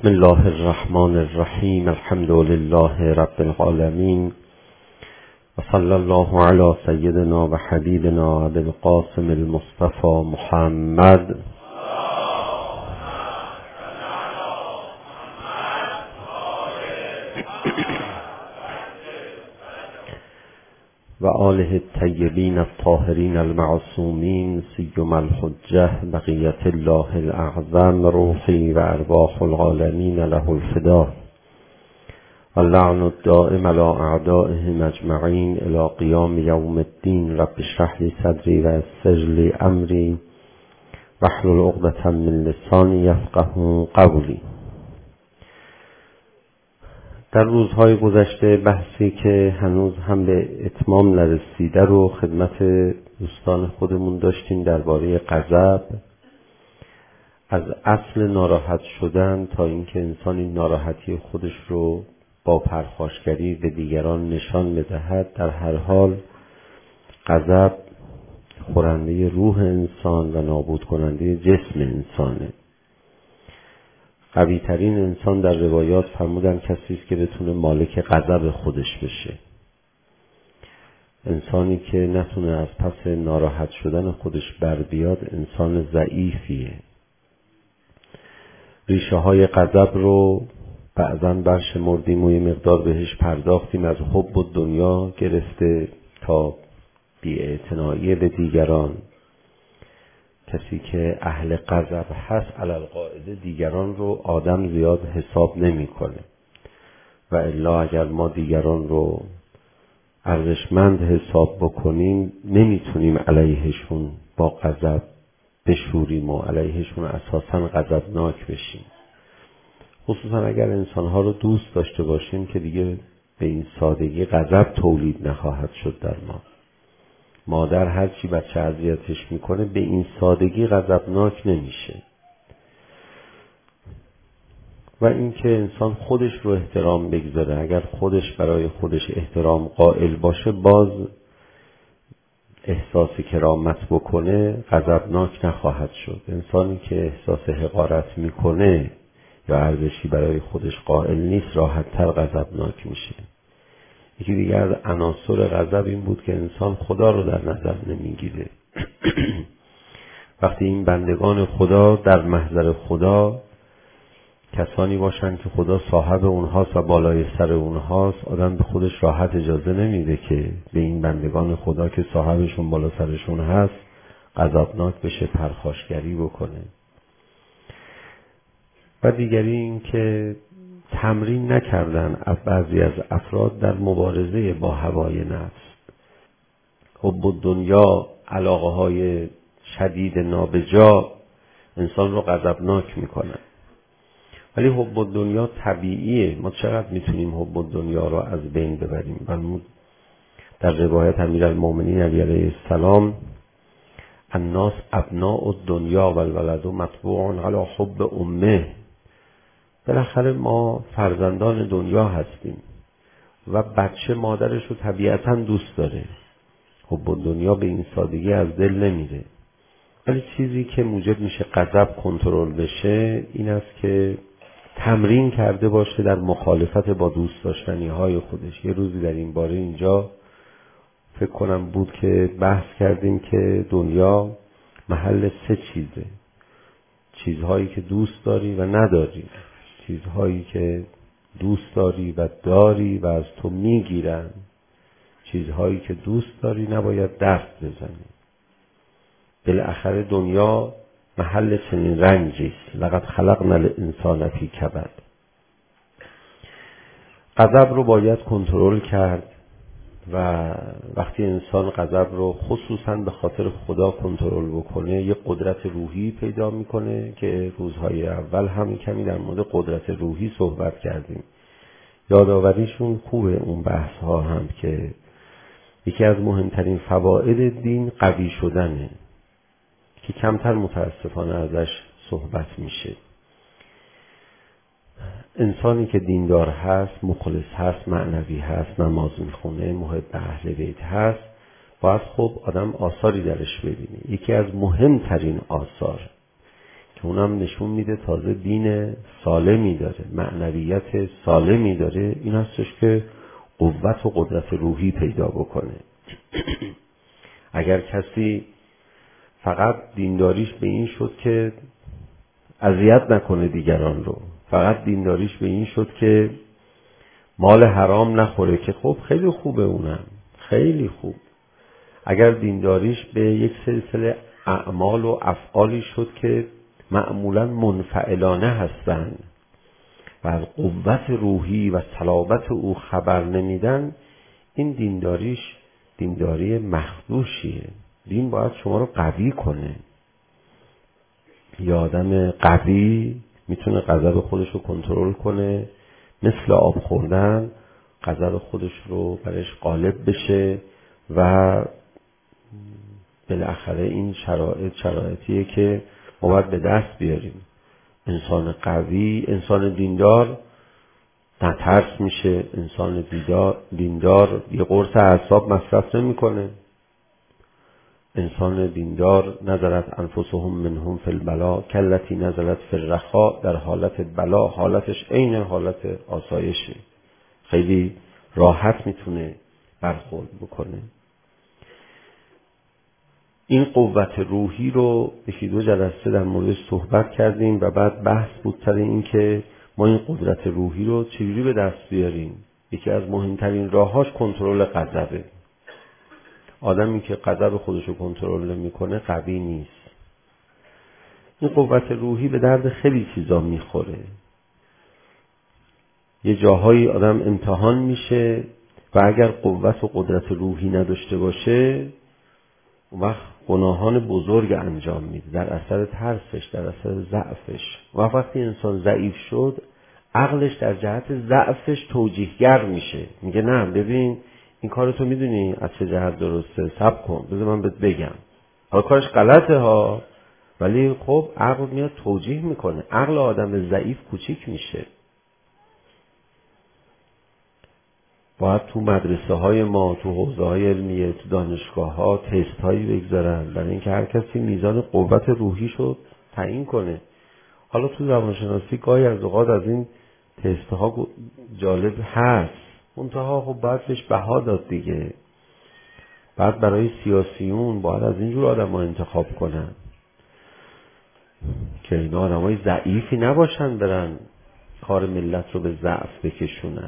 بسم الله الرحمن الرحیم. الحمد لله رب العالمین و صلی الله علی سیدنا و حبیبنا ابی القاسم المصطفى محمد و آله الطیبین الطاهرین المعصومین سیما الحجة بقیة الله الاعظم روحی و ارواح العالمین له الفدا اللعن الدائم على اعدائهم اجمعین الى قیام یوم الدین. رب اشرح لی صدری و یسر لی امری واحلل عقدة من لسانی یفقهوا قولی. در روزهای گذشته بحثی که هنوز هم به اتمام نرسیده رو خدمت دوستان خودمون داشتیم درباره غضب، از اصل ناراحت شدن تا اینکه انسان این ناراحتی خودش رو با پرخاشگری به دیگران نشان بدهد. در هر حال غضب خورنده روح انسان و نابود کننده جسم انسانه. قوی ترین انسان در روایات فرمودن کسی است که بتونه مالک غضب خودش بشه. انسانی که نتونه از پس ناراحت شدن خودش بر بیاد انسان ضعیفیه. ریشه های غضب رو بعضاً برشمردیم و یه مقدار بهش پرداختیم، از حب و دنیا گرفته تا بی‌اعتنایی به دیگران. کسی که اهل غضب هست علی القاعده دیگران رو آدم زیاد حساب نمی‌کنه و الا اگر ما دیگران رو ارزشمند حساب بکنیم نمیتونیم علیهشون با غضب بشوریم و علیهشون اساساً غضبناک بشیم، خصوصا اگر انسانها رو دوست داشته باشیم که دیگه به این سادگی غضب تولید نخواهد شد در ما. مادر هر چی بچه اذیتش میکنه به این سادگی غضبناک نمیشه. و اینکه انسان خودش رو احترام بگذاره، اگر خودش برای خودش احترام قائل باشه باز احساس کرامت بکنه غضبناک نخواهد شد. انسانی که احساس حقارت میکنه یا ارزشی برای خودش قائل نیست راحت تر غضبناک میشه. یکی دیگر از عناصر غضب این بود که انسان خدا رو در نظر نمیگیره. وقتی این بندگان خدا در محضر خدا کسانی باشن که خدا صاحب اونهاست و بالای سر اونهاست، آدم به خودش راحت اجازه نمیده که به این بندگان خدا که صاحبشون بالا سرشون هست غضبناک بشه، پرخاشگری بکنه. و دیگری این که تمرین نکردن بعضی از افراد در مبارزه با هوای نفس. حب الدنیا، علاقه های شدید نابجا انسان رو غضبناک میکنن. ولی حب الدنیا طبیعیه. ما چقدر میتونیم حب الدنیا رو از بین ببریم؟ در روایت امیرالمومنین علی علیه السلام الناس ابناء الدنیا و الولد مطبوع علی حب امه. بالاخره ما فرزندان دنیا هستیم و بچه مادرش رو طبیعتاً دوست داره. حب الدنیا به این سادگی از دل نمیره. ولی چیزی که موجب میشه غضب کنترل بشه این است که تمرین کرده باشه در مخالفت با دوست داشتنی های خودش. یه روزی در این باره اینجا فکر کنم بود که بحث کردیم که دنیا محل سه چیزه: چیزهایی که دوست داری و نداری، چیزهایی که دوست داری و داری و از تو میگیرن، چیزهایی که دوست داری نباید دست بزنی. بالاخره دنیا محل چنین رنجیست. لقد خلقنا الانسان فی کبد. غضب رو باید کنترل کرد و وقتی انسان غضب رو خصوصا به خاطر خدا کنترل بکنه یه قدرت روحی پیدا میکنه که روزهای اول هم کمی در مورد قدرت روحی صحبت کردیم. یادآوریشون خوبه اون بحث ها هم که یکی از مهمترین فواید دین قوی شدنه که کمتر متاسفانه ازش صحبت میشه. انسانی که دیندار هست، مخلص هست، معنوی هست، نماز میخونه، محب اهل بیت هست، باید خب آدم آثاری درش ببینه. یکی از مهمترین آثار که اونم نشون میده تازه دین سالمی داره، معنویت سالمی داره، این هستش که قوت و قدرت روحی پیدا بکنه. اگر کسی فقط دینداریش به این شد که اذیت نکنه دیگران رو، فقط دینداریش به این شد که مال حرام نخوره، که خب خیلی خوبه، اونم خیلی خوب. اگر دینداریش به یک سلسله اعمال و افعالی شد که معمولا منفعلانه هستند و از قوت روحی و صلابت او خبر نمیدن، این دینداریش دینداری مخدوشیه. دین باید شما رو قوی کنه. یه آدم قوی میتونه غضب خودش رو کنترل کنه، مثل آب خوردن غضب خودش رو برش غالب بشه و بالاخره این شرایطیه که ما باید به دست بیاریم. انسان قوی، انسان دیندار نترس میشه، انسان دیندار یه قرص اعصاب مصرف نمیکنه، انسان دیندار نزلت انفسهم منهم فی البلا کلتی نزلت فی الرخاء، در حالت بلا حالتش عین حالت آسایشه، خیلی راحت میتونه برخورد بکنه. این قوت روحی رو یکی دو جلسه در موردش صحبت کردیم و بعد بحث بود سر این که ما این قدرت روحی رو چجوری به دست بیاریم. یکی از مهمترین راهاش کنترل غضبه. آدمی که غضب خودش رو کنترل نمی‌کنه قوی نیست. این قوت روحی به درد خیلی چیزا میخوره. یه جاهایی آدم امتحان میشه و اگر قوت و قدرت روحی نداشته باشه، اون وقت گناهان بزرگ انجام میده در اثر ترسش، در اثر ضعفش. و وقتی انسان ضعیف شد، عقلش در جهت ضعفش توجیهگر میشه، میگه نه ببین این کارتو میدونی از چه جهت درسته، صبر کن بذار من بهت بگم. حالا کارش غلطه ها، ولی خب عقل میاد توجیه میکنه. عقل آدم ضعیف کوچیک میشه. باید تو مدرسه های ما، تو حوزه های علمیه، تو دانشگاه ها تست هایی بگذارن برای اینکه هر کسی میزان قوت روحیش رو تعیین کنه. حالا تو روانشناسی گاهی از اوقات از این تست ها جالب هست، منتها خب باید بهش بها داد دیگه. بعد برای سیاسیون باید از اینجور آدم ها انتخاب کنن که اینا آدم های ضعیفی نباشن برن کار ملت رو به ضعف بکشونن.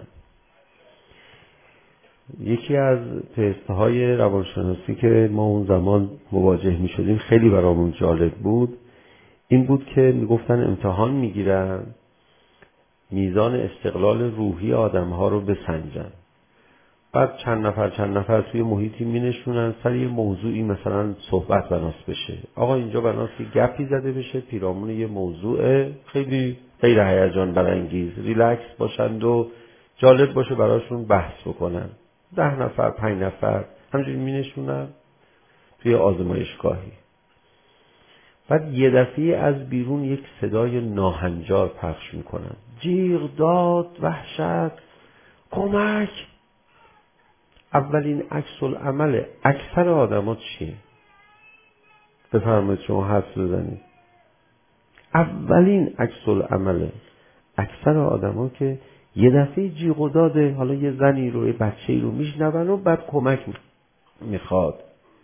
یکی از تست‌های روانشناسی که ما اون زمان مواجه می شدیم خیلی برامون جالب بود، این بود که می گفتن امتحان می گیرن میزان استقلال روحی آدم‌ها رو بسنجن. بعد چند نفر توی محیطی می نشونن سر یه موضوعی، مثلا صحبت بناس بشه. آقا اینجا بناس یه گپی زده بشه پیرامون یه موضوع خیلی غیر هیجان برانگیز، ریلکس باشند و جالب باشه براشون بحث بکنن. 10 نفر 5 نفر همینجوری می نشونن توی آزمایشگاهی. بعد یه دفعه از بیرون یک صدای ناهنجار پخش میکنن، جیغ داد، وحشت، کمک. اولین عکس العمل اکثر آدما چیه؟ بفرمایید شما حدس بزنید. اولین عکس العمل اکثر آدما که یه دفعه جیغ و داده، حالا یه زنی رو یه بچه‌ای رو میشنون و بعد کمک میخواد.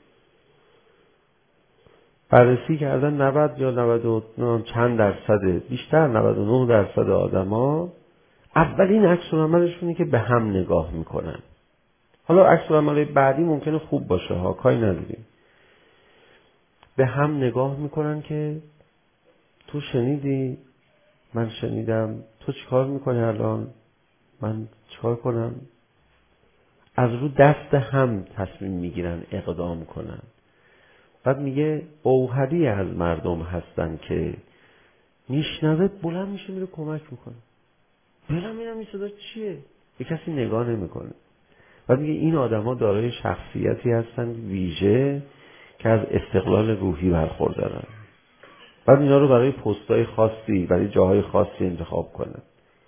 بررسی کردن 90 یا 99 چند درصد، بیشتر 99% آدما اولین عکس العملشونه که به هم نگاه میکنن. حالا عکس العمل بعدی ممکنه خوب باشه ها، کاری نداریم. به هم نگاه میکنن که تو شنیدی، من شنیدم، تو چیکار میکنی الان، من چیکار کنم. از رو دست هم تصمیم میگیرن اقدام کنن. بعد میگه اوحدی از مردم هستن که میشنوه بلند میشه میره کمک میکنه. بلند میرم این صدا چیه؟ یه کسی نگاه نمیکنه. بعد میگه این آدما دارای شخصیتی هستن ویژه که از استقلال روحی برخوردارن. بعد اینا رو برای پستای خاصی، برای جاهای خاصی انتخاب کنه.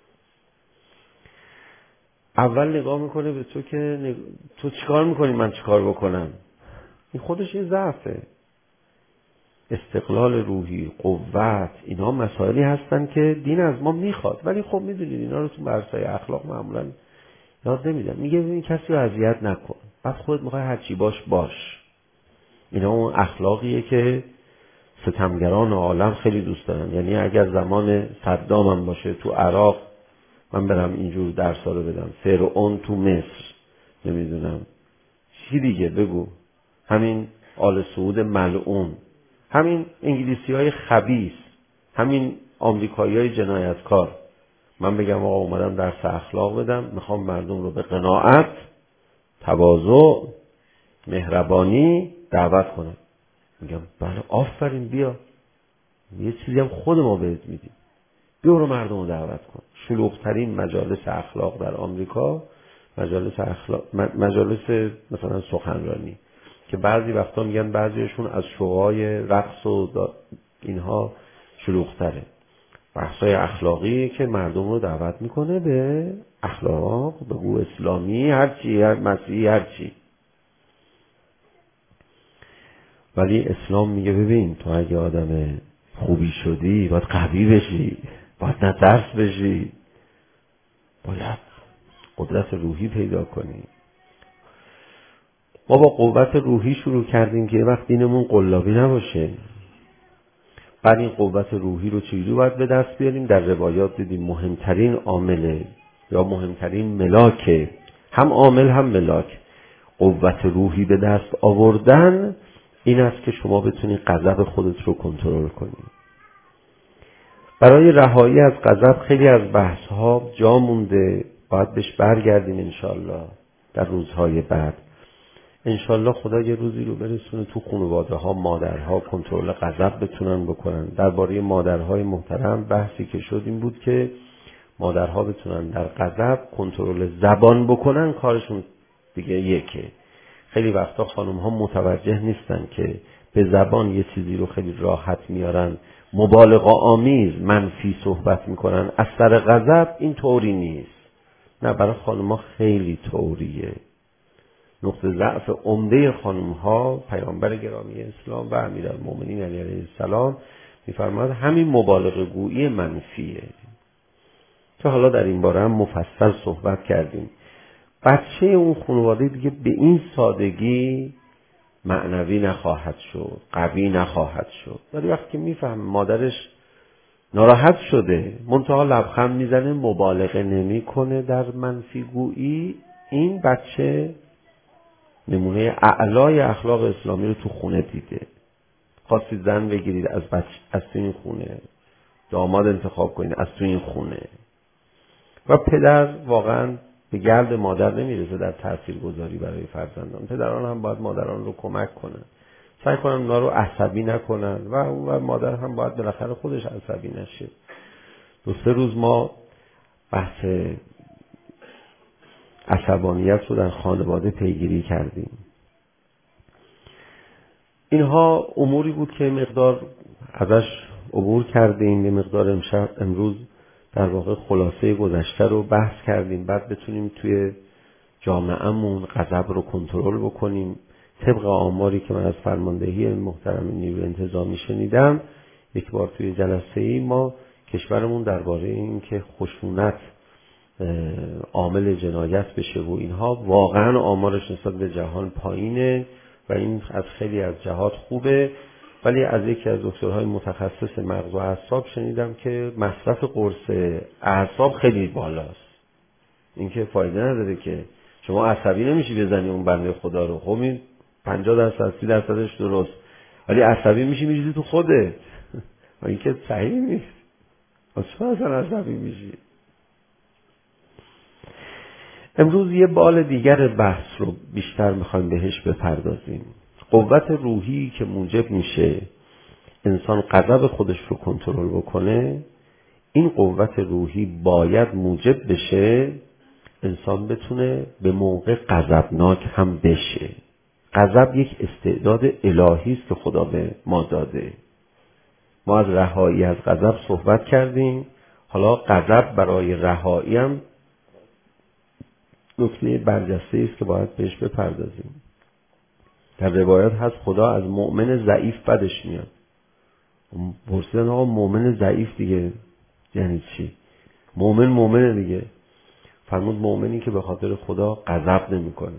اول نگاه میکنه به تو که تو چیکار میکنی من چیکار بکنم. این خودش یه ضعفه. استقلال روحی، قوت، اینا مسائلی هستن که دین از ما میخواد، ولی خب میدونید اینا رو تو درسای اخلاق معمولا یاد نمیدن. میگه ببین کسی رو اذیت نکن، بعد خودت میخوای هر چی باش. اینا اون اخلاقیه که ستمگران عالم خیلی دوست دارن. یعنی اگر زمان صدام هم باشه تو عراق، من برم اینجور درسا رو بدم. فرعون تو مصر، نمیدونم چی دیگه بگو، همین آل سعود ملعون، همین انگلیسی های خبیث، همین آمریکایی های جنایتکار. من بگم آقا اومدم درس اخلاق بدم، میخوام مردم رو به قناعت، تواضع، مهربانی دعوت کنم. میگم بله آفرین، بیا یه چیزی هم خود ما بهت میدیم، بیا رو مردم رو دعوت کن. شلوغ‌ترین مجالس اخلاق در آمریکا مجالس مثلا سخنرانی که بعضی وقتا میگن بعضیشون از شوهای رقص و اینها شلوغ‌تره. بحثای اخلاقی که مردم رو دعوت میکنه به اخلاق، بگو اسلامی، هرچی، هر مسیحی، هرچی. ولی اسلام میگه ببین تو اگه آدم خوبی شدی باید قوی بشی، باید نه ترس بشی، باید قدرت روحی پیدا کنی. ما با قوت روحی شروع کردیم که وقت دینمون قلابی نباشه. بعد این قوت روحی رو چجوری باید به دست بیاریم؟ در روایات دیدیم مهمترین عامله یا مهمترین ملاک، هم عامل هم ملاک قوت روحی به دست آوردن، این است که شما بتونی غضب خودت رو کنترل کنی. برای رهایی از غضب خیلی از بحث‌ها جا مونده، باید بهش برگردیم انشالله در روزهای بعد. انشالله خدا یه روزی رو برسونه تو خانواده ها مادرها کنترل غضب بتونن بکنن. درباره مادرهای محترم بحثی که شد این بود که مادرها بتونن در غضب کنترل زبان بکنن، کارشون دیگه یکه. خیلی وقتا خانم ها متوجه نیستن که به زبان یه چیزی رو خیلی راحت میارن، مبالغه آمیز منفی صحبت میکنن. از سر غضب این طوری نیست، نه، برای خانم ها خیلی طوریه. نقطه ضعف عمده خانم ها، پیامبر گرامی اسلام و امیرالمومنین علیه السلام میفرماد همین مبالغه گویی منفیه، که حالا در این باره هم مفصل صحبت کردیم. بچه اون خانواده دیگه به این سادگی معنوی نخواهد شد، قوی نخواهد شد. ولی وقتی میفهم مادرش ناراحت شده منتها لبخند میزنه، مبالغه نمیکنه در منفی گویی، این بچه نمونه اعلای اخلاق اسلامی رو تو خونه دیده. خواستید زن بگیرید از تو این خونه، داماد انتخاب کنید از تو این خونه. و پدر واقعا به گرد مادر نمیرسه در تاثیرگذاری برای فرزندان. پدران هم باید مادران رو کمک کنن، سعی کنن اونا رو عصبی نکنن و اون مادر هم باید بالاخره خودش عصبی نشه. 2-3 روز ما بحث عصبانیت رو در خانواده پیگیری کردیم. اینها اموری بود که مقدار ازش عبور کردیم، یه مقدار امروز در واقع خلاصه گذشته رو بحث کردیم، بعد بتونیم توی جامعهمون غضب رو کنترل بکنیم. طبق آماری که من از فرماندهی محترم نیروی انتظامی شنیدم، یک بار توی جلسه‌ای ما کشورمون درباره این که خشونت عامل جنایت بشه و اینها، واقعا آمارش نسبت به جهان پایینه و این از خیلی از جهات خوبه. ولی از یکی از دکترهای متخصص مغز و اعصاب شنیدم که مصرف قرص اعصاب خیلی بالاست. این که فایده نداره که شما عصبی نمیشی بزنی اون بنده خدا رو، خب این 50% 30% درست، ولی عصبی میشی میریزی تو خودت و این که صحیح نیست. چرا اصلا عصبی میشی؟ امروز یه بال دیگر بحث رو بیشتر میخوایم بهش بپردازیم. قوت روحی که موجب میشه انسان غضب خودش رو کنترل بکنه، این قوت روحی باید موجب بشه انسان بتونه به موقع غضبناک هم بشه. غضب یک استعداد الهی است که خدا به ما داده. ما از رهایی از غضب صحبت کردیم، حالا غضب برای رهایی هم نکته برجسته است که باید بهش بپردازیم. در روایات هست خدا از مؤمن ضعیف بدش میاد. پرسیدن آقا مؤمن ضعیف دیگه یعنی چی؟ مؤمنه دیگه. فرمود مؤمنی که به خاطر خدا غضب نمیکنه.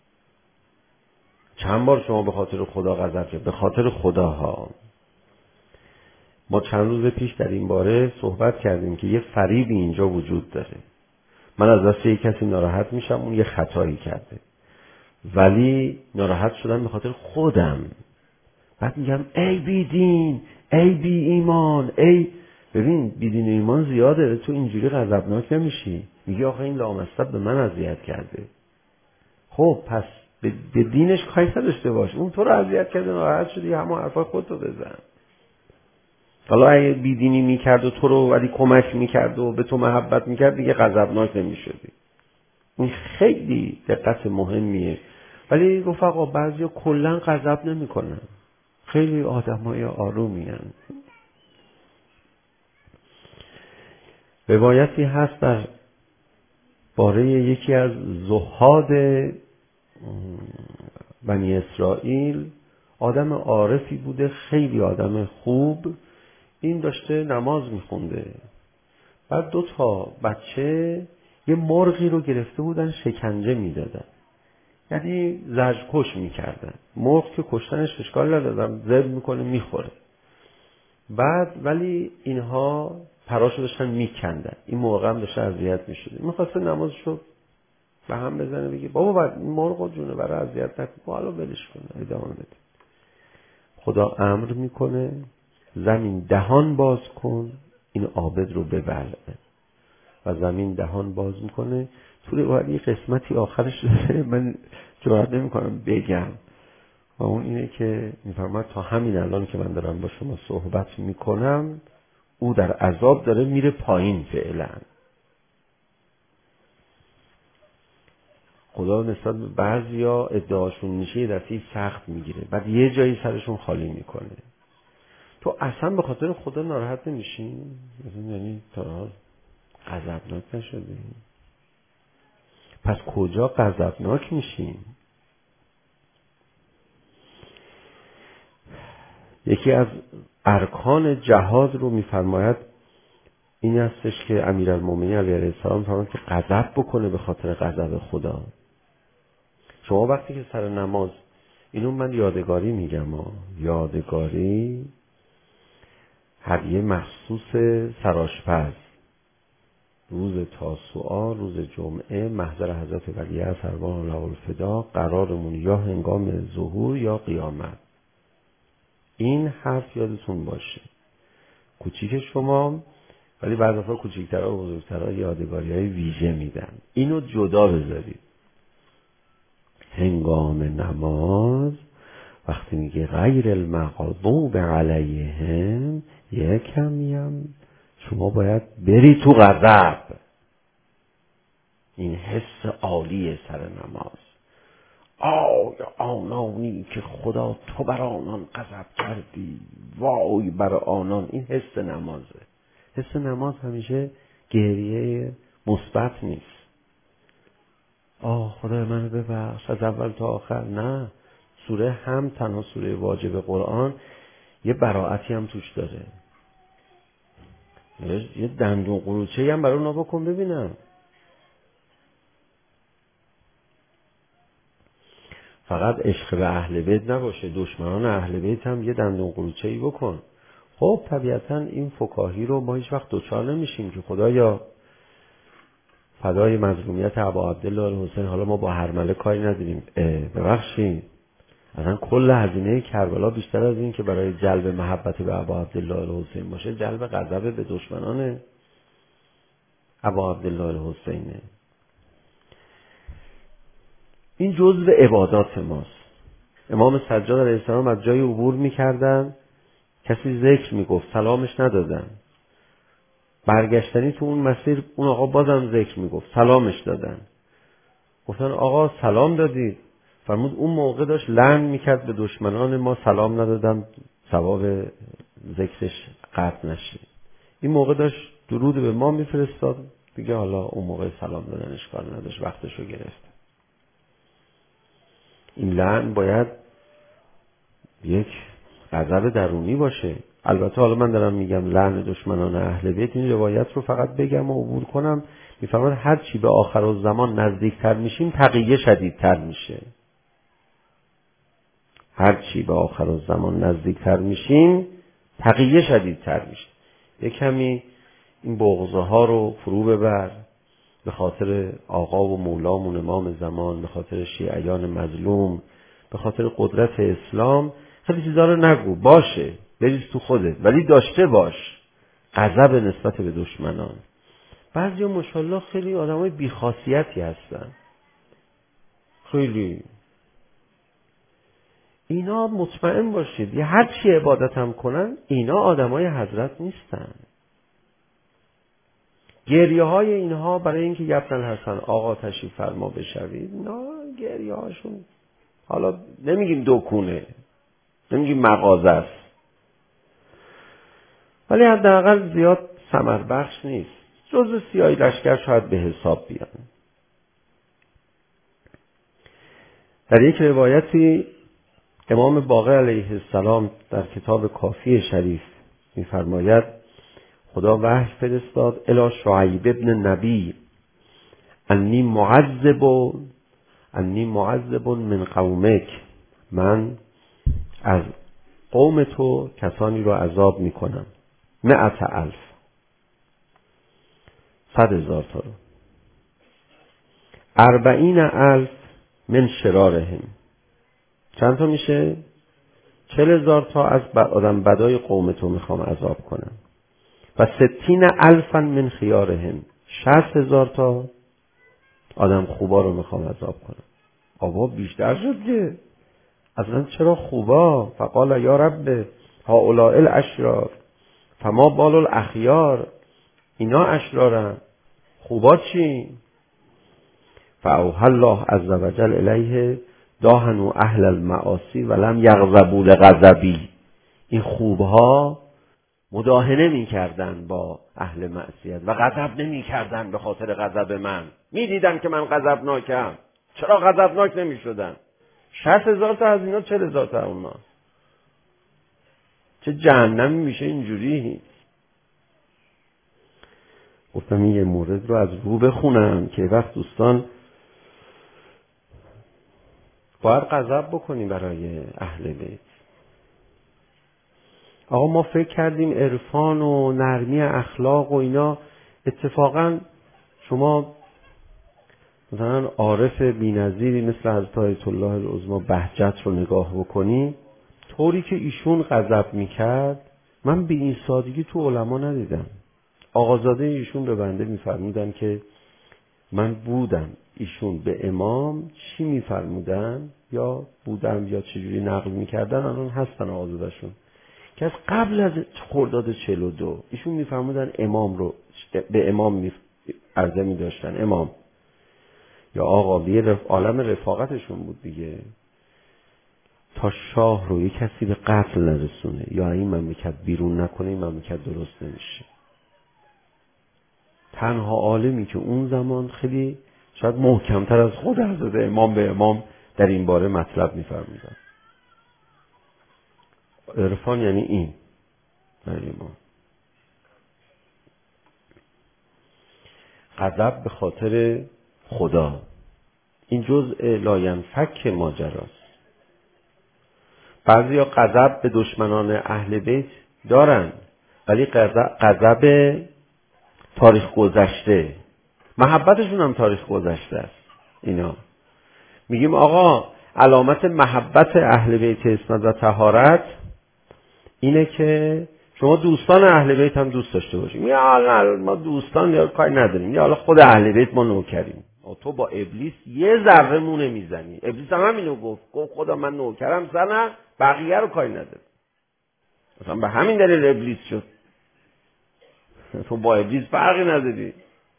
چند بار شما به خاطر خدا غضب کرد؟ به خاطر خداها. ما چند روز پیش در این باره صحبت کردیم که یه فریبی اینجا وجود داره. من از دست یک کسی ناراحت میشم، اون یه خطایی کرده، ولی ناراحت شدم به خاطر خودم. بعد میگم ای بی دین، ای بی ایمان، ای ببین بی دین و ایمان زیاده، تو اینجوری غضبناک نمیشی. میگی آخه این لامصب به من اذیت کرده. خب پس به دینش کاری نداشته باش، اون تو رو اذیت کرده ناراحت شدی، همون حرفای خودتو بزن. حالا اگه بیدینی میکرد و تو رو ولی کمک میکرد و به تو محبت میکرد دیگه غضبناک نمیشدی. این خیلی دقت مهمیه. ولی رفقا بعضیا کلا غضب نمیکنن، خیلی آدمای آرومی هستند. روایتی هست در باره یکی از زهاد بنی اسرائیل، آدم عارفی بوده، خیلی آدم خوب. این داشته نماز میخونده، بعد 2 بچه یه مرغی رو گرفته بودن شکنجه میدادن، یعنی زجرکش میکردن. مرغ که کشتنش اشکال ندادن، ذبح میکنه میخوره. بعد ولی اینها پراشو داشتن میکندن، این مرغ هم داشته اذیت میشده، میخواسته نمازشو به هم بزنه، بگه بابا بعد این مرغ جونه برای اذیت نکن، حالا ولش کن ادامه بده. خدا امر میکنه زمین دهان باز کن این عابد رو ببلعه، و زمین دهان باز میکنه. تو روایت یه قسمتی آخرش داره من جرئت نمیکنم بگم، و اون اینه که میفرماد تا همین الان که من دارم با شما صحبت میکنم او در عذاب داره میره پایین. فعلا خدا نسبت به بعضیا ادعاشون میشه یه دفعه سخت میگیره، بعد یه جایی سرشون خالی میکنه. تو اصلا به خاطر خدا ناراحت نمیشی؟ یعنی تا غضبناک نشدی؟ پس کجا غضبناک میشیم؟ یکی از ارکان جهاد رو میفرماید این هستش که امیرالمومنین علیه السلام فرمود که غضب بکنه به خاطر غضب خدا. شما وقتی که سر نماز، اینو من یادگاری میگم، یادگاری هدیه مخصوص سرآشپز، روز تاسوعا، روز جمعه، محضر حضرت ولیعصر سروان الله الفدا، قرارمون یا هنگام ظهور یا قیامت. این حرف یادتون باشه. کوچیک شما، ولی بعضی وقتا کوچیک‌ترها و بزرگترها یادگاری‌های ویژه میدن. اینو جدا بذارید. هنگام نماز وقتی میگه غیر المغضوب علیهم، یکمیم شما باید بری تو غضب. این حس عالیه سر نماز. آیا آنانی که خدا تو بر آنان غضب کردی، وای بر آنان. این حس نمازه. حس نماز همیشه گریه مثبت نیست. خدای منو ببخش از اول تا آخر. نه، سوره هم تنها سوره واجب قرآن یه براعتی هم توش داره. یه دندون قروچه‌ای هم برای اونا بکن ببینم. فقط عشق به اهل بیت نباشه، دشمنان اهل بیت هم یه دندون قروچه‌ای بکن. خب طبیعتا این فکاهی رو ما هیچ وقت دوچار نمیشیم که خدایا فدای مظلومیت ابا عبدالله الحسین، حالا ما با هرمله کاری نداریم، ببخشید اصلا کل هزینه کربلا بیشتر از این که برای جلب محبت به ابا عبدالله الحسین باشه، جلب غضب به دشمنان ابا عبدالله الحسینه. این جزء عبادات ماست. امام سجاد علیه السلام از جای عبور میکردن، کسی ذکر میگفت سلامش ندادن، برگشتنی تو اون مسیر اون آقا بازم ذکر میگفت سلامش دادن. گفتن آقا سلام دادید؟ فرمود اون موقع داشت لعن میکرد به دشمنان ما، سلام ندادم ثواب ذکرش قطع نشه. این موقع داشت درود به ما میفرستاد دیگه، حالا اون موقع سلام دادن اشکال نداشت، وقتشو گرفت. این لعن باید یک غضب درونی باشه. البته حالا من دارم میگم لعن دشمنان اهل بیت، این روایت رو فقط بگم و عبور کنم. میفرماید هر چی به آخرالزمان نزدیکتر میشیم تقیه شدیدتر میشه. هر چی به آخرالزمان نزدیکتر میشیم تقیه شدیدتر میشه. یک کمی این بغضه ها رو فرو ببر، به خاطر آقا و مولامون امام زمان، به خاطر شیعیان مظلوم، به خاطر قدرت اسلام، خیلی چیزا رو نگو، باشه بریز تو خودت، ولی داشته باش غضب نسبت به دشمنان. بعضیا ماشاءالله خیلی آدمای بی‌خاصیتی هستن، خیلی اینا مطمئن باشید یه هر چی عبادت هم کنن اینا آدمای حضرت نیستن. گریه های اینها برای اینکه یبن الحسن آقا تشریف فرما بشوید، نه گریه هاشون حالا نمیگیم دکونه، نمیگیم مغازه است، ولی حداقل زیاد ثمر بخش نیست. جزء سیاهی لشکر شاید به حساب بیان. در یک روایتی امام باقر علیه السلام در کتاب کافی شریف می‌فرماید خدا وحی فرستاد الی شعیب ابن نبی انی معذب من قومک، من از قوم تو کسانی رو عذاب میکنم 100,000 100,000 تا رو 40,000 من شرارهم، چند تا میشه 40,000 تا از آدم بدای قوم تو میخوام عذاب کنم و 60,000 من خیارهم، 60,000 تا آدم خوبا رو میخوام عذاب کنم. آبا بیشتر شد که اصلا چرا خوبا؟ فقال یا رب هؤلاء الاشرار فما بال الاخیار، اینا اشرارن خوبا چی؟ فاوحى الله عز وجل الیه داهنوا اهل المعاصی ولم یغضبوا لغضبی، این خوبها مداهنه میکردن با اهل معصیت و غضب نمیکردن به خاطر غضب من، میدیدن که من غضبناکم چرا غضبناک نمیشدن؟ 60,000 تا از اینا 40,000 تا اونا، چه جهنمی میشه اینجوری. گفتم این یه مورد رو از رو بخونم که وقت دوستان باید غضب بکنیم برای اهل بیت. آقا ما فکر کردیم عرفان و نرمی اخلاق و اینا، اتفاقا شما مثلا عارف بی‌نظیری مثل حضرت آیت الله العظمی بهجت رو نگاه بکنی، طوری که ایشون غضب میکرد من به این سادگی تو علما ندیدم. آقازاده ایشون به بنده میفرمودن که من بودم ایشون به امام چی میفرمودن یا بودم یا چجوری نقل میکردن، الان هستن آقازادهشون که از قبل از خرداد 42 ایشون میفرمودن امام رو به امام عرضه میداشتن امام یا آقا، یه عالم رفاقتشون بود دیگه، تا شاه رو یه کسی به قتل نرسونه یا این مملکت بیرون نکنه این مملکت درست نمیشه. تنها عالمی که اون زمان خیلی شاید محکمتر از خود حضرت امام به امام در این باره مطلب میفرمودن. عرفان یعنی این برای ما غضب به خاطر خدا، این جزء لاینفک ماجراست. بعضیا غضب به دشمنان اهل بیت دارن ولی غضب تاریخ گذشته، محبتشون هم تاریخ گذشته است. اینا میگیم آقا علامت محبت اهل بیت عصمت و طهارت اینه که شما دوستان اهل بیت هم دوست داشته باشیم. یا ما دوستان یا کاری نداریم، یا حالا خود اهل بیت ما نوکریم. تو با ابلیس یه ذره مو نمیزنی. ابلیس هم همینو گفت خدا من نوکرم زنه، بقیه رو کاری نداره. مثلا به همین دلیل ابلیس شد. تو با ابلیس فرقی نداری.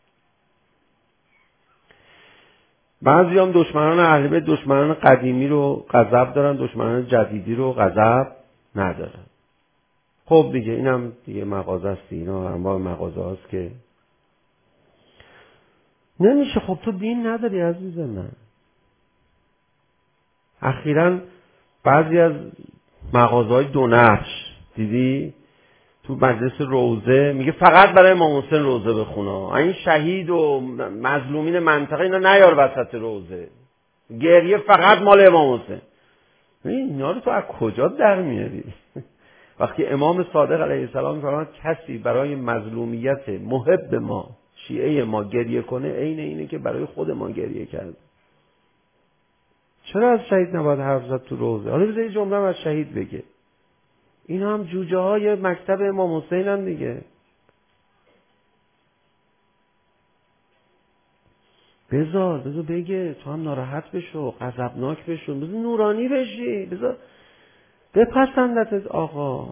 بعضی هم دشمنان اهل بیت دشمنان قدیمی رو غضب دارن، دشمنان جدیدی رو غضب ندارن. خب دیگه اینم دیگه مغازه است، اینا انواع مغازه هاست که نمیشه. خب تو دین نداری عزیز من. اخیراً بعضی از مغازه‌های دو نقش دیدی تو مجلس روضه میگه فقط برای امام حسین روضه بخونه، این شهید و مظلومین منطقه اینا نیار وسط روضه، گریه فقط مال امام حسین. اینا رو تو از کجا در میاری؟ وقتی امام صادق علیه السلام میفرماید کسی برای مظلومیت محب ما شیعه ما گریه کنه عین اینه که برای خود ما گریه کرد. چرا از شهید نباید حرف زد تو روضه؟ حالا بذار یه جمله از شهید بگه. اینا هم جوجه های مکتب امام حسین هم دیگه. بذار بگه، تو هم ناراحت بشو، غضبناک بشو، بذار نورانی بشی، بذار بپسندت آقا.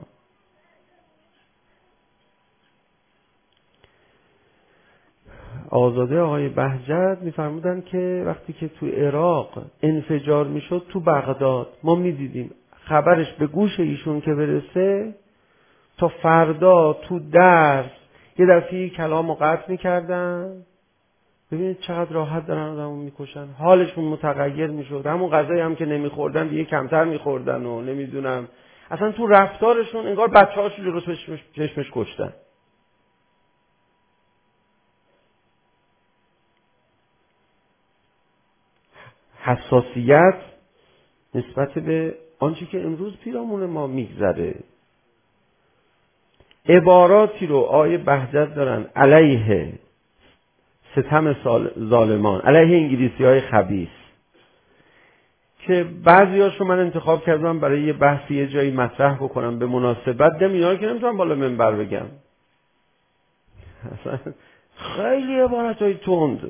آزاده آقای بهجت میفرمودن که وقتی که تو عراق انفجار میشد تو بغداد ما میدیدیم خبرش به گوش ایشون که برسه تا فردا تو درس یه دفعه کلامو قطع میکردن. ببینید چقدر راحت دارن آدمو میکشن، حالشون متغیر میشد، همون غذایی هم که نمیخوردن دیگه کمتر میخوردن و نمیدونم اصلا تو رفتارشون انگار بچه‌هاشو جلو چشمش کشتن. حساسیت نسبت به آنچه که امروز پیرامون ما میگذره. عباراتی رو آیه بهجت دارن علیه ستم ظالمان، علیه انگلیسی های خبیث که بعضی هاشو من انتخاب کردم برای یه بحثی یه جایی مطرح بکنم به مناسبت. اینا که نمیتونم بالا منبر بگم، اصلا خیلی عبارت های تند.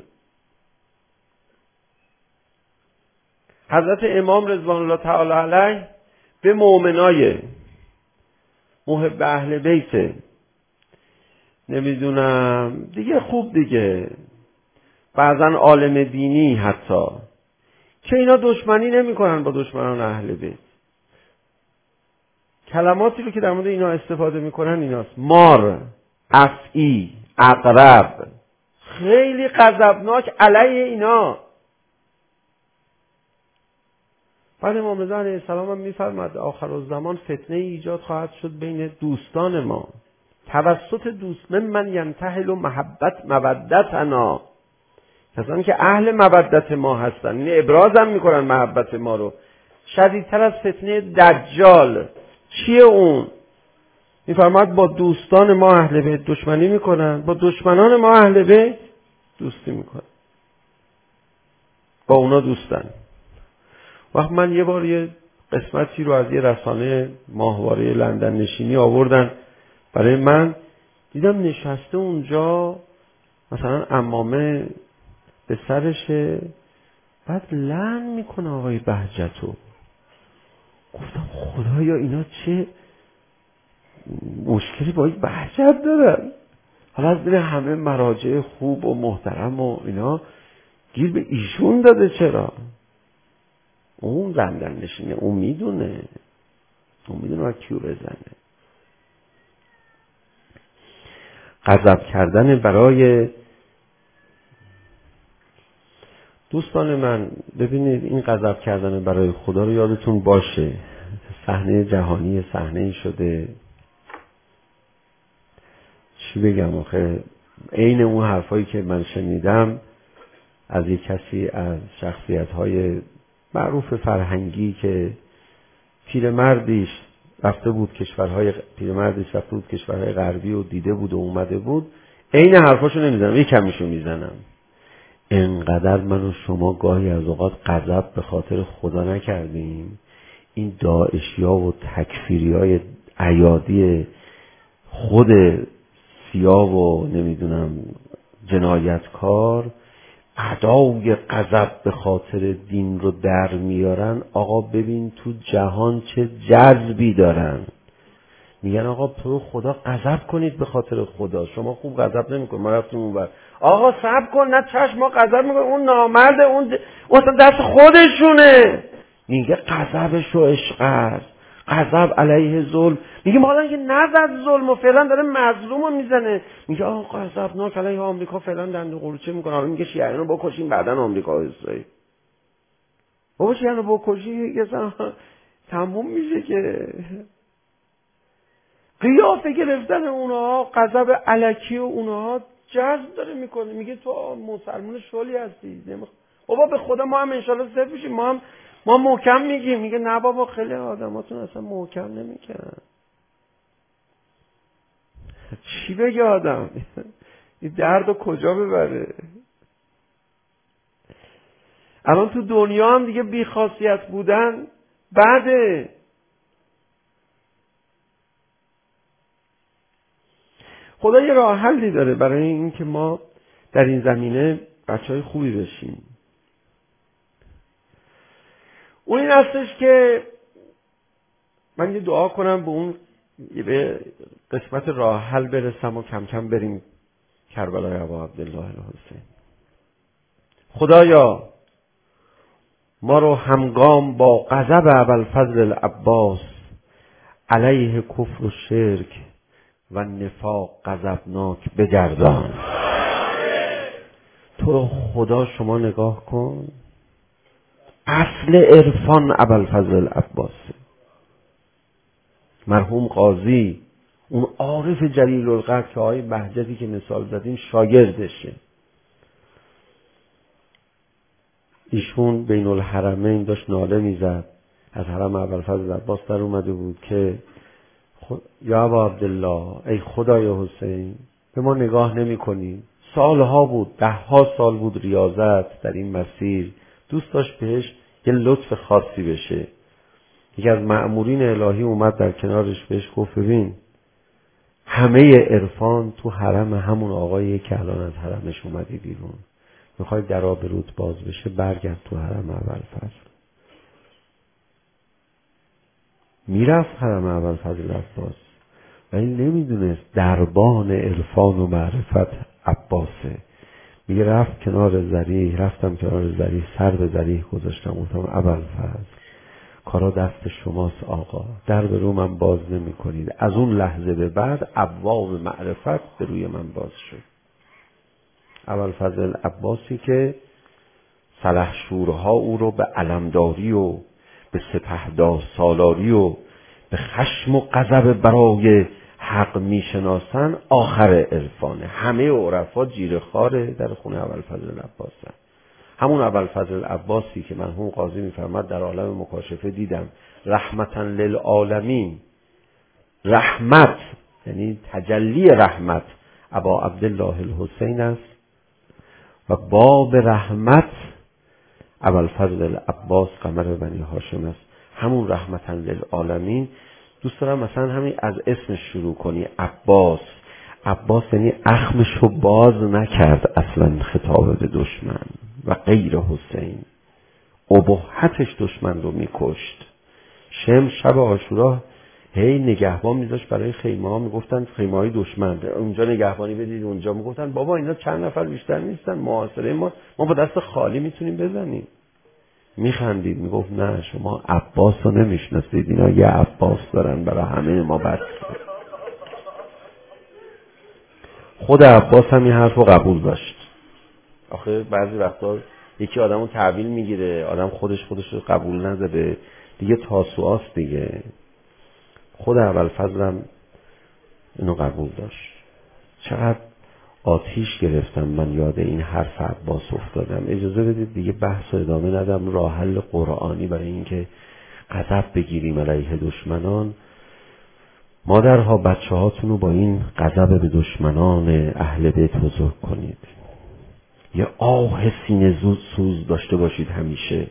حضرت امام رضوان الله تعالی علیه به مؤمنای محب اهل بیت نمیدونم دیگه خوب دیگه بعضن عالم دینی حتی که اینا دشمنی نمی کنن با دشمنان اهل بیت، کلماتی رو که در مورد اینا استفاده میکنن ایناست: مار، افعی، عقرب، خیلی غضبناک علیه اینا. بعد امام رضا علیه السلام هم میفرماد آخرالزمان فتنه ایجاد خواهد شد بین دوستان ما توسط دوست من ینتهل محبت مودتنا، کسانی که اهل مودت ما هستن، این ابراز هم میکنن محبت ما رو، شدیدتر از فتنه دجال. چیه اون؟ میفرماد با دوستان ما اهل بیت دشمنی میکنن، با دشمنان ما اهل بیت دوستی میکنن، با اونا دوستن. وقت من یه بار یه قسمتی رو از یه رسانه ماهواره لندن نشینی آوردن برای من، دیدم نشسته اونجا مثلا عمامه به سرشه، بعد لعن میکنه آقای بهجتو. گفتم خدایا اینا چه مشکلی با این بهجت دارن؟ حالا از بین همه مراجع خوب و محترم و اینا گیر به ایشون داده. چرا؟ اون لندن نشینه، اون میدونه باید کیو بزنه. غضب کردن برای دوستان من، ببینید این غضب کردن برای خدا رو یادتون باشه، صحنه جهانی صحنه شده. چی بگم آخه، عین اون حرفایی که من شنیدم از یک کسی از شخصیت‌های معروف فرهنگی که پیرمردیش رفته بود کشورهای غربی و دیده بود و اومده بود، عین حرفاشو نمیزنم، یک کمیشو میزنم. انقدر من و شما گاهی از اوقات غضب به خاطر خدا نکردیم. این داعشیا و تکفیریای ایادی خود سیاه و نمیدونم جنایتکار ادای غضب به خاطر دین رو در میارن. آقا ببین تو جهان چه جذبی دارن. میگن آقا تو خدا غضب کنید به خاطر خدا. شما خوب غضب نمیکنید، ما رفتیم اونور. آقا صبر کن، نه چشم ما غضب میکنیم، اون نامرده، اون اصلا دست خودشونه. میگه غضبش و عشق است، غضب علیه ظلم. میگه مالا که نزد ظلم و فعلا داره مظلومو میزنه. میگه آقا غضبناک علیه آمریکا فعلا دنده قروچه میکنه. میگه شیعیان رو بکشیم بعدن آمریکا و اسرائیل. بابا شیعیان رو بکشی یه تموم میشه که. قیافه گرفتن اونها، غضب الکی و اونها جذب داره میکنه. میگه تو مسلمان شلی هستی، بابا به خدا ما هم انشالله صرف میشیم، ما محکم میگیم. میگه نه بابا، خیلی آدماتون اصلا محکم نمیگن. چی بگه آدم؟ این درد رو کجا ببره؟ الان تو دنیا هم دیگه بیخاصیت بودن بعده. خدا یه راه حلی داره برای این که ما در این زمینه بچهای خوبی بشیم. اون این هستش که من یه دعا کنم به اون به قسمت راه حل برسم و کم کم بریم کربلای ابا عبدالله الحسین. خدایا ما رو همگام با غضب ابوالفضل العباس علیه کفر و شرک و نفاق غضبناک بگردان. تو رو خدا شما نگاه کن، اصل عرفان ابوالفضل العباس، مرحوم قاضی، اون عارف جلیل القدر که آقای بهجتی که مثال زدیم شاگردشه. ایشون بین الحرمین داشت ناله میزد، از حرم ابوالفضل العباس در اومده بود که یا ابا عبدالله، ای خدای حسین، به ما نگاه نمی کنی؟ سالها بود، 10 سال بود ریاضت در این مسیر، دوست داشت بهش یه لطف خاصی بشه. یکی از مأمورین الهی اومد در کنارش بهش گفت ببین همه عرفان تو حرم همون آقایی که الان از حرمش اومدی بیرون، میخوای در آبروت باز بشه برگرد تو حرم ابوالفضل. میرفت حرم ابوالفضل العباس ولی نمیدونست دربان عرفان و معرفت عباسه. میگه رفتم کنار ذریح، سر به ذریح گذاشتم، گفتم ابوالفضل کارا دست شماست آقا، در به رو من باز نمی کنید. از اون لحظه به بعد ابواب معرفت به روی من باز شد. ابوالفضل العباسی که سلحشورها او رو به علمداری و به سپهدار سالاری و به خشم و غضب برای حق میشناسن، آخر عرفانه. همه عرفا جیره خاره در خونه ابوالفضل العباسن. همون ابوالفضل العباسی که مرحوم قاضی میفرماد در عالم مکاشفه دیدم رحمتا للعالمین، رحمت یعنی تجلی رحمت ابا عبدالله الحسین است و باب رحمت ابوالفضل العباس قمر بنی هاشم است. همون رحمتا للعالمین. دوست دارم مثلا همین از اسمش شروع کنی، عباس یعنی اخمشو باز نکرد اصلا خطاب به دشمن و غیر حسین، ابهتش دشمن رو میکشت. شب عاشورا هی نگهبان میذاشت برای خیمه ها، میگفتن خیمه های دشمن اونجا نگهبانی بدید، اونجا میگفتن بابا اینا چند نفر بیشتر نیستن، محاصره ما با دست خالی میتونیم بزنیم. میخندید، میگفت نه شما عباس رو نمیشناسید، اینا یه عباس دارن برای همه ما بس. خود عباس هم این حرف رو قبول داشت. آخه بعضی وقتا یکی آدمو تحویل میگیره، آدم خودش رو قبول نداره دیگه، تاسوعاست دیگه. خود ابوالفضل هم اینو قبول داشت. چقدر آتیش گرفتم من یاد این حرف عباس افتادم. اجازه بدید دیگه بحث رو ادامه ندم، راه حل قرآنی برای اینکه غضب بگیریم علیه دشمنان. مادرها بچه هاتون رو با این غضب به دشمنان اهل بیت بزرگ کنید. یه آه سینه سوز داشته باشید همیشه.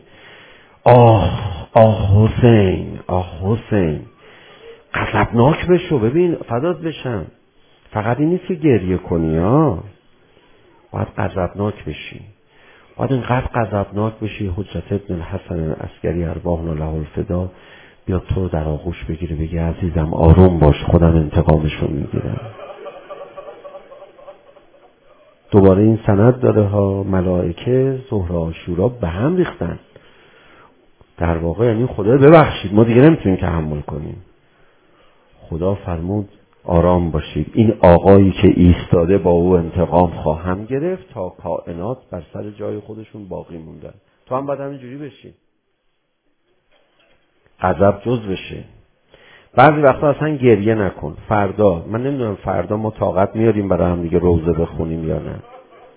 آه حسین غضبناک بشو. ببین فدات بشم، فقط این نیست که گریه کنی، باید غضبناک بشی. باید اینقدر غضبناک بشی حجت ابن الحسن العسکری ارواحنا له الفدا بیاد تو رو در آغوش بگیره بگه عزیزم آروم باش، خودم انتقامشو میگیرم. دوباره این سند داره ها، ملائکه ظهر عاشورا به هم ریختن. در واقع یعنی خدا ببخشید ما دیگه نمیتونیم تحمل کنیم. خدا فرمود آرام باشید، این آقایی که ایستاده با او انتقام خواهم گرفت تا کائنات بر سر جای خودشون باقی موندن. تو هم باید همینجوری بشی، غضب جز بشه. بعضی وقتا اصلا گریه نکن. فردا، من نمیدونم فردا ما طاقت میاریم برای هم دیگه روزه بخونیم یا نه.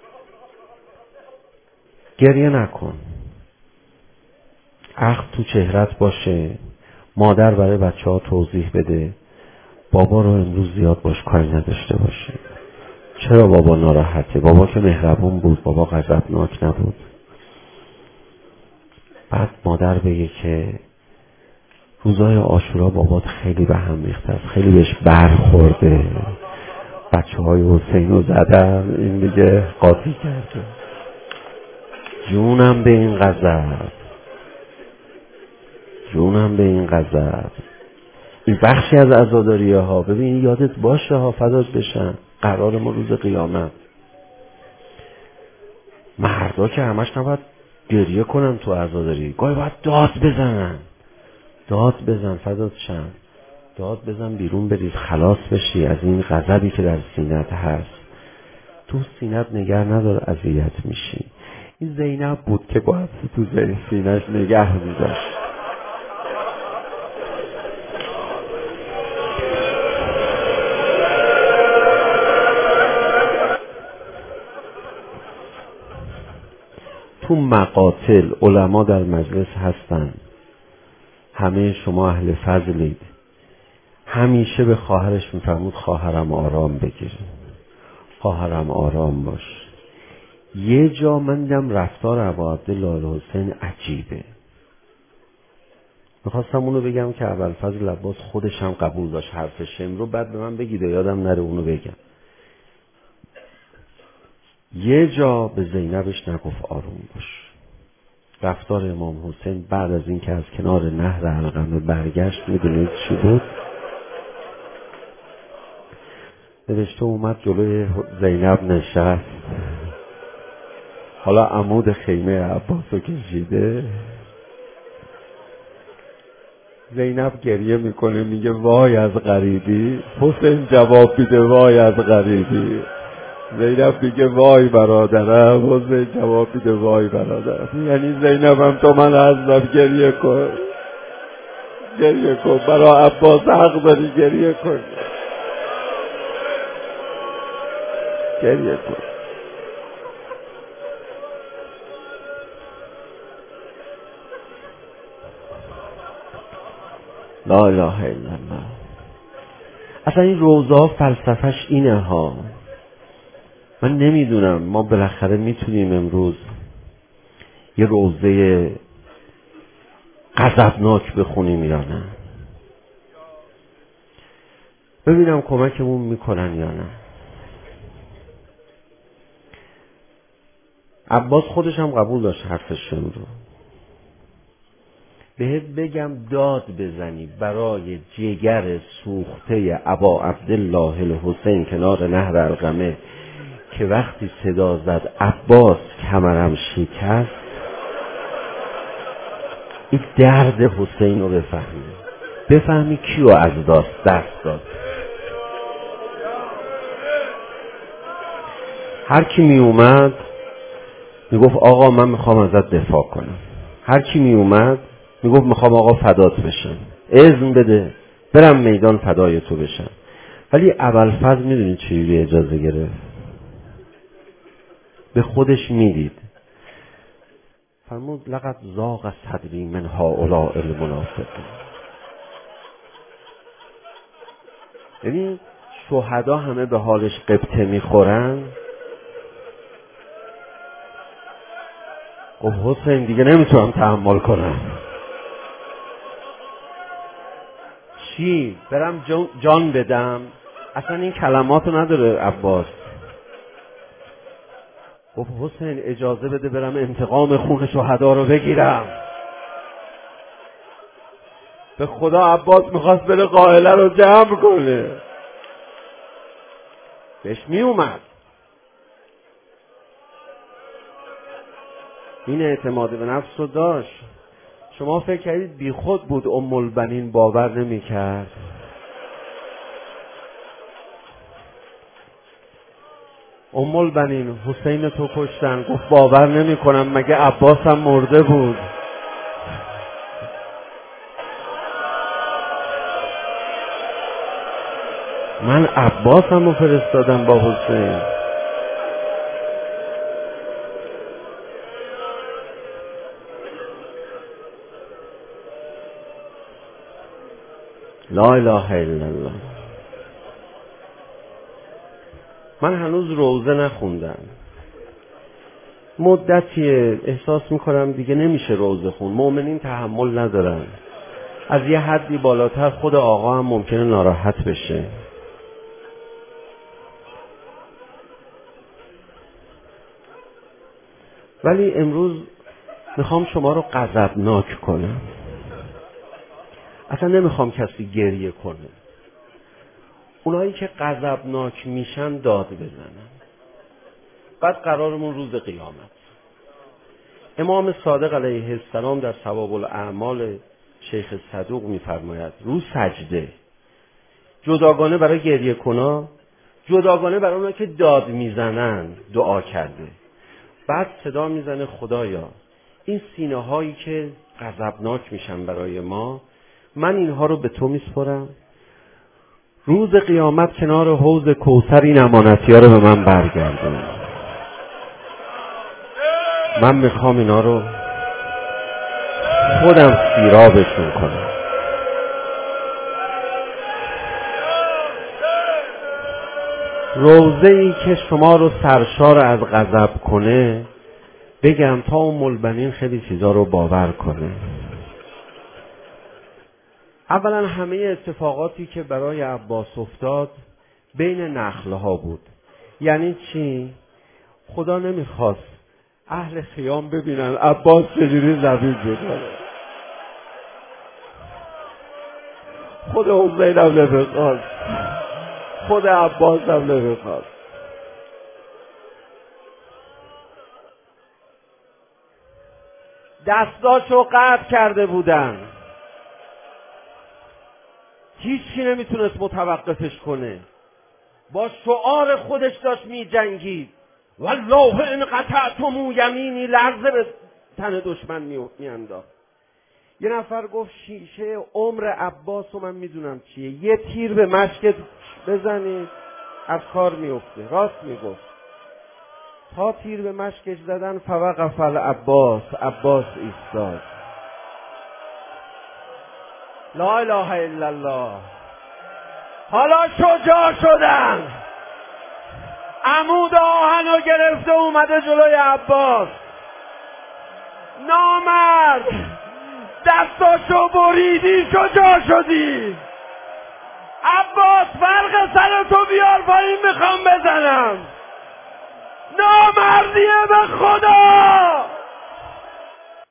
گریه نکن. عقل تو چهرت باشه. مادر برای بچه ها توضیح بده بابا رو امروز زیاد باش کاری نداشته باشه. چرا بابا ناراحته؟ بابا که مهربون بود، بابا غضبناک نبود. بعد مادر بگه که روزای عاشورا بابات خیلی به هم ریخته است، خیلی بهش برخورده، بچه های حسین رو زدن، این دیگه قاطی کرده. جونم به این غضب، جونم به این غضب. این بخشی از عزاداریه ها. ببین یادت باشه ها، فدات بشن، قرار ما روز قیامت. مردا که همش نباید گریه کنن تو عزاداری، گاهی باید داد بزنن. داد بزن، فدات شن، داد بزن بیرون بریز، خلاص بشی از این غضبی که در سینت هست. تو سینت نگه ندار اذیت میشی. این زینب بود که باید تو سینش نگه میداشت. تو مقاتل علما در مجلس هستن، همه شما اهل فضلید، همیشه به خواهرش میفرمود خواهرم آرام بگیر، خواهرم آرام باش. یه جا من دیدم رفتار ابا عبدالله حسین عجیبه. میخواستم اونو بگم که ابوالفضل عباس خودش هم قبول داشت حرف شم رو، بعد به من بگید یادم نره اونو بگم. یه جا به زینبش نگفت آروم باش. رفتار امام حسین بعد از این که از کنار نهر علقمه برگشت، میدونید چی بود؟ نوشته اومد جلوی زینب نشست، حالا عمود خیمه عباسو کشیده، زینب گریه میکنه میگه وای از غریبی، حسین جواب میده وای از غریبی، زینب میگه وای برادرم، حسین جواب میده وای برادرم. یعنی زینبم تو من عزیزم گریه کن، گریه کن، برای عباس حق داری گریه کن، گریه کن. لا اله الا الله. اصلا این روضا فلسفهش اینه ها. من نمیدونم ما بالاخره میتونیم امروز یه روضه غضبناک بخونیم یا نه، ببینم کمکمون میکنن یا نه. عباس خودش هم قبول داشت حرفشون رو. بهت بگم داد بزنی برای جگر سوخته ابا عبدالله الحسین کنار نهر علقمه که وقتی صدا زد عباس کمرم شکست، این درد حسین رو بفهمی کیو از دست داد. هر کی می اومد میگفت آقا من میخوام ازت دفاع کنم، هر کی می اومد میگفت میخوام آقا فدات بشم، اذن بده برم میدان فدای تو بشم. ولی ابوالفضل میدونی چجوری اجازه گرفت؟ به خودش میدید، فرمود لقد ضاق صدری من هؤلاء المنافقین. یعنی شهدا همه به حالش قبطه میخورن. خب حسین دیگه نمیتونم تحمل کنم، چی برم جان بدم؟ اصلا این کلماتو نداره عباس. خب حسین اجازه بده برم انتقام خون شهدا رو بگیرم. به خدا عباس میخواست بره قائله رو جمع کنه، بهش می اومد. این اعتماد به نفس رو داشت. شما فکر کردید بی خود بود ام البنین باور نمی کرد؟ ام البنین حسین تو کشتن، گفت باور نمی کنم، مگه عباس هم مرده بود؟ من عباسم رو فرستادم با حسین. لا اله الا الله. من هنوز روزه نخوندم، مدتیه احساس میکنم دیگه نمیشه روزه خون، مؤمنین تحمل ندارن، از یه حدی بالاتر خود آقا هم ممکنه ناراحت بشه. ولی امروز میخوام شما رو غضبناک کنم. اصلا نمیخوام کسی گریه کنه. اونایی که غضبناک میشن داد بزنن. بعد قرارمون روز قیامت. امام صادق علیه السلام در ثواب الاعمال شیخ صدوق میفرماید رو سجده جداگانه برای گریه کنا، جداگانه برای اونایی که داد میزنن دعا کرده. بعد صدا میزنه خدایا این سینه هایی که غضبناک میشن برای ما، من اینها رو به تو میسپرم، روز قیامت کنار حوض کوثر این امانتی ها رو به من برگردون. من میخوام اینا رو خودم سیرابشون کنم. روزه‌ای که شما رو سرشار از غضب کنه، بگم تا اون ملبنین خیلی چیزا رو باور کنه. اولا همه اتفاقاتی که برای عباس افتاد بین نخلها بود. یعنی چی؟ خدا نمیخواست اهل خیام ببینن عباس چجوری زمین میکنه. خود حسین هم نمیخواست، خود عباس هم نمیخواست. دستاشو قطع کرده بودن، هیچی نمیتونست متوقفش کنه. با شعار خودش داشت می جنگید. والله ان قطعتم یمینی، لرزه به تن دشمن می انداخت. یه نفر گفت شیشه عمر عباس رو من میدونم چیه، یه تیر به مشکت بزنید از کار میفته. راست میگفت. تا تیر به مشکش زدن فوقف العباس، عباس ایستاد. لا اله الا الله. حالا شجاع شدن، عمود آهنو گرفته اومده جلوی عباس. نامرد دستاشو بریدی، شجاع شدی. عباس فرق سرتو بیار پایین، میخوام بزنم. نامردیه به خدا.